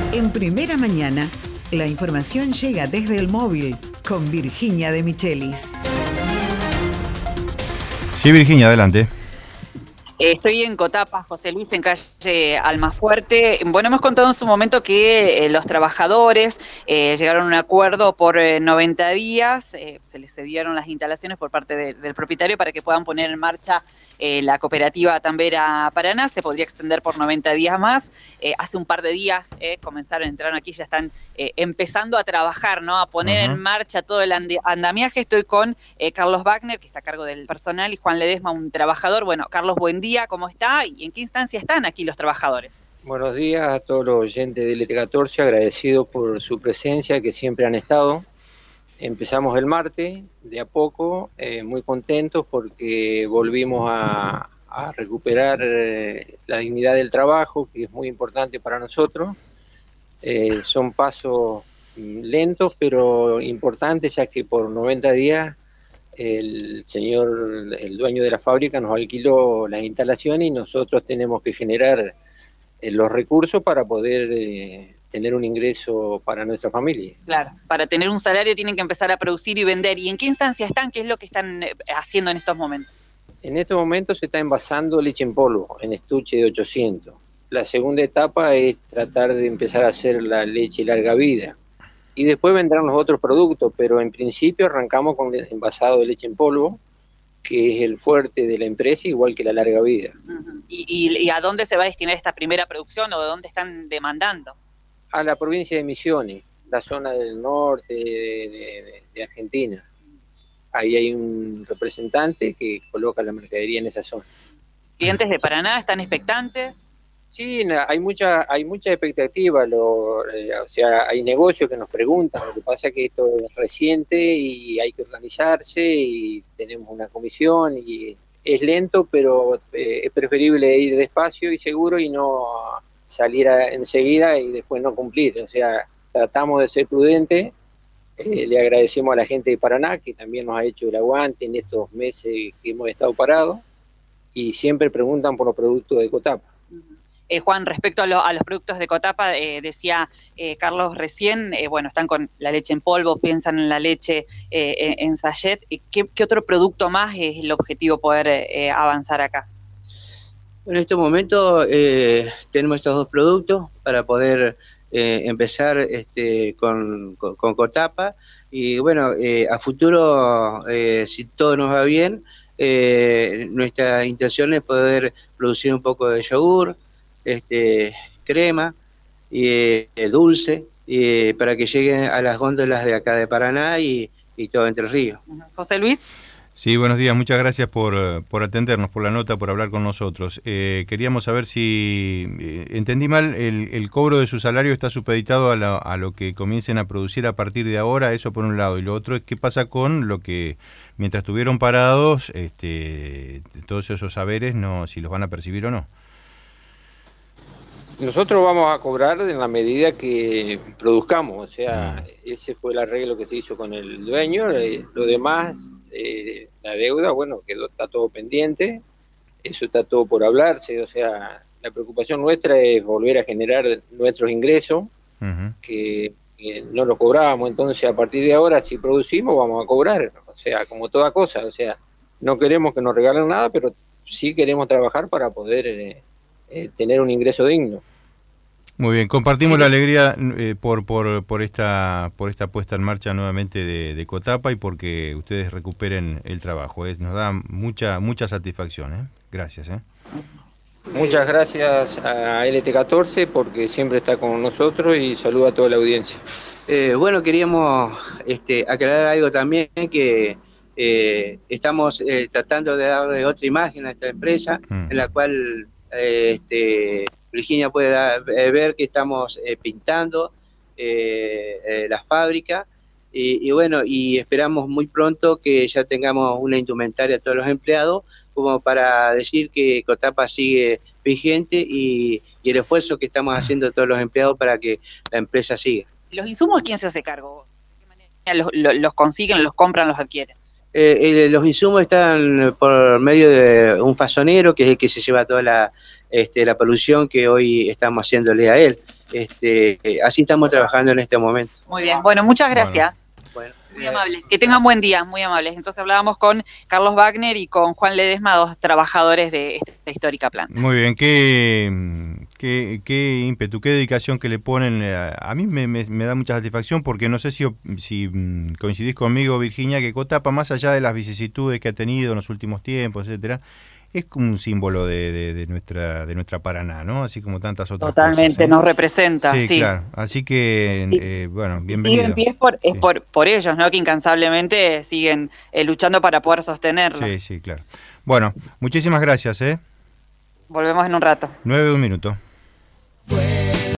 En Primera Mañana, la información llega desde el móvil con Virginia de Michelis. Sí, Virginia, adelante. Estoy en Cotapa, José Luis, en calle Almafuerte. Bueno, hemos contado en su momento que los trabajadores llegaron a un acuerdo por 90 días, se les cedieron las instalaciones por parte del propietario para que puedan poner en marcha la cooperativa Tambera Paraná. Se podría extender por 90 días más. Hace un par de días entraron aquí, ya están empezando a trabajar, ¿no? A poner en marcha todo el andamiaje. Estoy con Carlos Wagner, que está a cargo del personal, y Juan Ledesma, un trabajador. Bueno, Carlos, buen día, ¿cómo está? ¿Y en qué instancia están aquí los trabajadores? Buenos días a todos los oyentes de LT14, agradecidos por su presencia, que siempre han estado. Empezamos el martes, de a poco, muy contentos porque volvimos a recuperar la dignidad del trabajo, que es muy importante para nosotros. Son pasos lentos, pero importantes, ya que por 90 días el dueño de la fábrica nos alquiló las instalaciones y nosotros tenemos que generar los recursos para poder tener un ingreso para nuestra familia. Claro, para tener un salario tienen que empezar a producir y vender. ¿Y en qué instancia están? ¿Qué es lo que están haciendo en estos momentos? En estos momentos se está envasando leche en polvo, en estuche de 800. La segunda etapa es tratar de empezar a hacer la leche larga vida. Y después vendrán los otros productos, pero en principio arrancamos con el envasado de leche en polvo, que es el fuerte de la empresa, igual que la larga vida. ¿Y a dónde se va a destinar esta primera producción o de dónde están demandando? A la provincia de Misiones, la zona del norte de Argentina. Ahí hay un representante que coloca la mercadería en esa zona. ¿Clientes de Paraná están expectantes? Sí, hay mucha expectativa, o sea, hay negocios que nos preguntan, lo que pasa es que esto es reciente y hay que organizarse y tenemos una comisión y es lento, pero es preferible ir despacio y seguro y no salir enseguida y después no cumplir, o sea, tratamos de ser prudentes. Le agradecemos a la gente de Paraná, que también nos ha hecho el aguante en estos meses que hemos estado parados, y siempre preguntan por los productos de Cotapa. Juan, respecto a los productos de Cotapa, decía Carlos recién, bueno, están con la leche en polvo, piensan en la leche en sachet. ¿Qué otro producto más es el objetivo poder avanzar acá? En este momento tenemos estos dos productos para poder empezar con Cotapa y bueno, a futuro, si todo nos va bien, nuestra intención es poder producir un poco de yogur, crema y dulce, para que lleguen a las góndolas de acá de Paraná y todo Entre Ríos. José Luis. Sí, buenos días, muchas gracias por atendernos, por la nota, por hablar con nosotros. Queríamos saber si entendí mal, el cobro de su salario está supeditado a lo que comiencen a producir a partir de ahora, eso por un lado, y lo otro es qué pasa con lo que mientras estuvieron parados, todos esos saberes, no, si los van a percibir o no. Nosotros vamos a cobrar en la medida que produzcamos, o sea, ese fue el arreglo que se hizo con el dueño, lo demás, la deuda, bueno, está todo pendiente, eso está todo por hablarse, o sea, la preocupación nuestra es volver a generar nuestros ingresos, que no los cobrábamos, entonces a partir de ahora si producimos vamos a cobrar, o sea, como toda cosa, o sea, no queremos que nos regalen nada, pero sí queremos trabajar para poder tener un ingreso digno. Muy bien, compartimos la alegría por esta puesta en marcha nuevamente de Cotapa y porque ustedes recuperen el trabajo. Nos da mucha satisfacción. Gracias. Muchas gracias a LT14 porque siempre está con nosotros y saludo a toda la audiencia. Bueno, queríamos aclarar algo también, que estamos tratando de darle otra imagen a esta empresa, en la cual Virginia puede ver que estamos pintando la fábrica y bueno, y esperamos muy pronto que ya tengamos una indumentaria a todos los empleados como para decir que Cotapa sigue vigente y el esfuerzo que estamos haciendo todos los empleados para que la empresa siga. ¿Los insumos quién se hace cargo? ¿De qué manera los consiguen, los compran, los adquieren? Los insumos están por medio de un fasonero, que es el que se lleva toda la polución que hoy estamos haciéndole a él. Así estamos trabajando en este momento. Muy bien, bueno, muchas gracias. Bueno, muy amables, que tengan buen día, muy amables. Entonces hablábamos con Carlos Wagner y con Juan Ledesma, dos trabajadores de esta histórica planta. Muy bien, qué ímpetu, qué dedicación que le ponen. A mí me da mucha satisfacción porque no sé si coincidís conmigo, Virginia, que Cotapa, más allá de las vicisitudes que ha tenido en los últimos tiempos, etcétera, es como un símbolo de nuestra Paraná, ¿no? Así como tantas otras Totalmente, cosas, ¿eh? nos representa, Sí, sí. claro. Así que, Sí. bueno, bienvenido. Siguen pie es por ellos, ¿no? Que incansablemente siguen luchando para poder sostenerlo. Sí, sí, claro. Bueno, muchísimas gracias, ¿eh? Volvemos en un rato. 9:01.